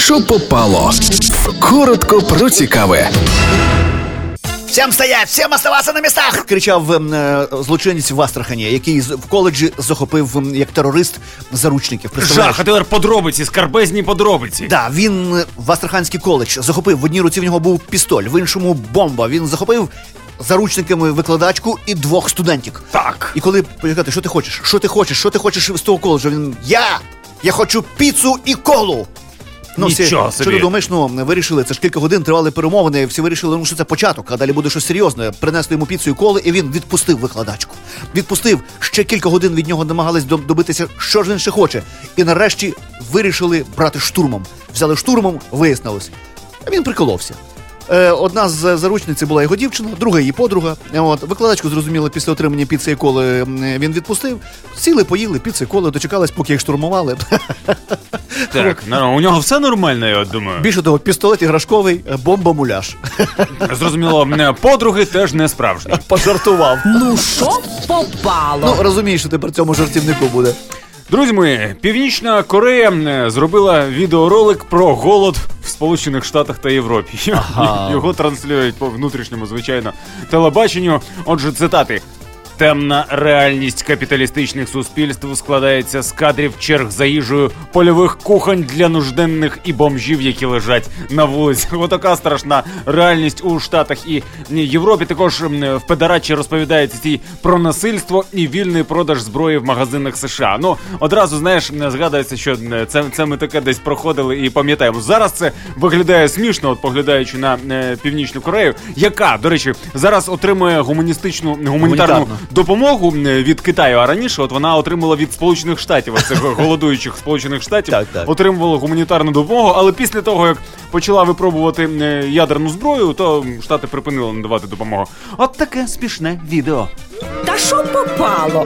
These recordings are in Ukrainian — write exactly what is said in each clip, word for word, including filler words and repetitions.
що попало. Коротко про цікаве. «Всем стоять! Всем оставаться на местах!» – кричав е, злочинець в Астрахані, який в коледжі захопив, як терорист, заручників. Жах, а тепер подробиці, скарбезні подробиці. Да, він в Астраханський коледж захопив, в одній руці в нього був пістоль, в іншому бомба. Він захопив заручниками викладачку і двох студентів. Так. І коли питати, що ти хочеш, що ти хочеш, що ти хочеш з того коледжу, він, я, я хочу піцу і колу. Ну, Нічого всі, собі. що ти думаєш, ну, вирішили, це ж кілька годин тривали перемовини, всі вирішили, ну, що це початок, а далі буде щось серйозне. Принесли йому піцу і коли, і він відпустив викладачку. Відпустив, ще кілька годин від нього намагались добитися, що ж він ще хоче. І нарешті вирішили брати штурмом. Взяли штурмом, вияснилось. А він приколовся. Е, одна з заручниць була його дівчина, друга її подруга. От, викладачку, зрозуміло, після отримання піци і коли він відпустив. Сіли, поїли, піци і коли, дочекались, поки їх штурмували. Так, ну, у нього все нормально, я думаю. Більше того, пістолет іграшковий, бомба-муляж. Зрозуміло, подруги теж не справжні. Пожартував. Ну, що попало? Ну, розумієш, що тепер цьому жартівнику буде. Друзі мої, Північна Корея зробила відеоролик про голод в Сполучених Штатах та Європі. Ага. Його транслюють по внутрішньому, звичайно, телебаченню. Отже, цитати. Темна реальність капіталістичних суспільств складається з кадрів черг за їжею, польових кухонь для нужденних і бомжів, які лежать на вулиці. Отака страшна реальність у Штатах і Європі. Також в Педерачі розповідається ці про насильство і вільний продаж зброї в магазинах США. Ну, одразу, знаєш, згадується, що це, це ми таке десь проходили і пам'ятаємо. Зараз це виглядає смішно, от поглядаючи на е, Північну Корею, яка, до речі, зараз отримує гуманістичну, гуманітарну допомогу від Китаю, а раніше от вона отримала від Сполучених Штатів, оцих голодуючих Сполучених Штатів, так, так. отримувала гуманітарну допомогу, але після того, як почала випробувати ядерну зброю, то Штати припинили надавати допомогу. От таке смішне відео. Та що попало?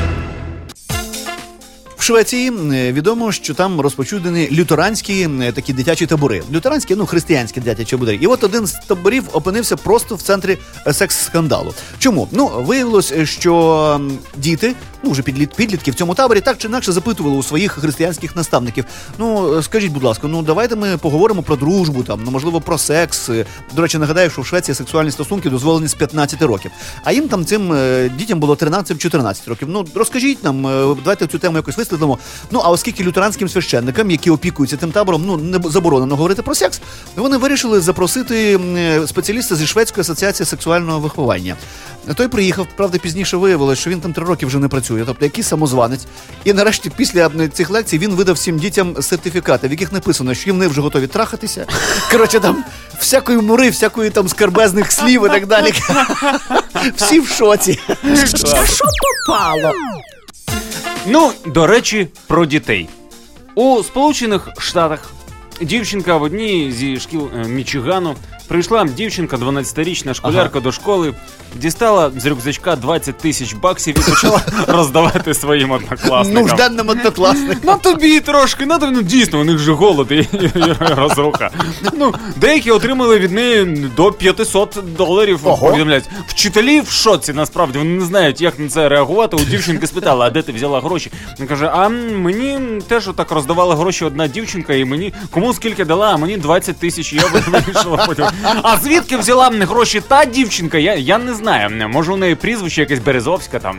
В Швеції відомо, що там розпочудені лютеранські такі дитячі табори. Лютеранські, ну, християнські дитячі табори. І от один з таборів опинився просто в центрі секс-скандалу. Чому? Ну, виявилось, що діти, ну, вже підліт, підлітки в цьому таборі так чи інакше запитували у своїх християнських наставників. Ну, скажіть, будь ласка, ну, давайте ми поговоримо про дружбу, там, ну, можливо, про секс. До речі, нагадаю, що в Швеції сексуальні стосунки дозволені з п'ятнадцяти років. А їм там, цим дітям було тринадцять-чотирнадцять років. Ну, розкажіть нам, давайте цю тему якось висвітлимо. Ну, а оскільки лютеранським священникам, які опікуються тим табором, ну, не заборонено говорити про секс, вони вирішили запросити спеціаліста зі Шведської асоціації сексуального виховання. Той приїхав, правда, пізніше виявилося, що він там три роки вже не працює, тобто якийсь самозванець. І нарешті після цих лекцій він видав всім дітям сертифікати, в яких написано, що вони вже готові трахатися. Коротше, там всякої мури, всякої там скарбезних слів і так далі. Всі в шоці. Та що попало? Ну, до речі, про дітей. У Сполучених Штатах дівчинка в одній зі шкіл Мічигану прийшла дівчинка, дванадцятирічна школярка, ага, до школи, дістала з рюкзачка двадцять тисяч баксів і почала роздавати своїм однокласникам. Нужденним однокласникам. Ну тобі трошки, ну, ну дійсно, у них же голод і, і, і розруха. Ну, деякі отримали від неї до п'ятсот доларів, повідомляють. Вчителі в шоці, насправді, вони не знають, як на це реагувати. У дівчинки спитали, а де ти взяла гроші? Він каже, а мені теж отак роздавала гроші одна дівчинка, і мені, кому скільки дала, а мені двадцять тисяч, я вирішила потім. А звідки взяла гроші та дівчинка, я, я не знаю. Може у неї прізвище якесь Березовська там.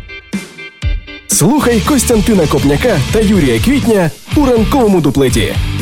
Слухай Костянтина Копняка та Юрія Квітня у ранковому дуплеті.